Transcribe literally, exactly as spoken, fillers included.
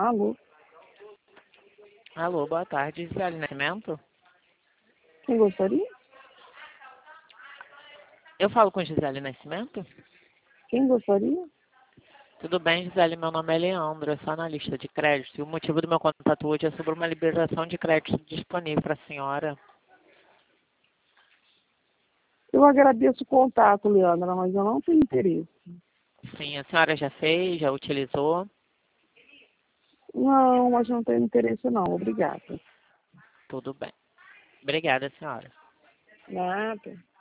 Alô? Alô, boa tarde. Gisele Nascimento? Quem gostaria? Eu falo com Gisele Nascimento? Quem gostaria? Tudo bem, Gisele? Meu nome é Leandro, eu sou analista de crédito. E o motivo do meu contato hoje é sobre uma liberação de crédito disponível para a senhora. Eu agradeço o contato, Leandra, mas eu não tenho interesse. Sim, a senhora já fez, já utilizou? Não, mas não tenho interesse não. Obrigada. Tudo bem. Obrigada, senhora. Nada.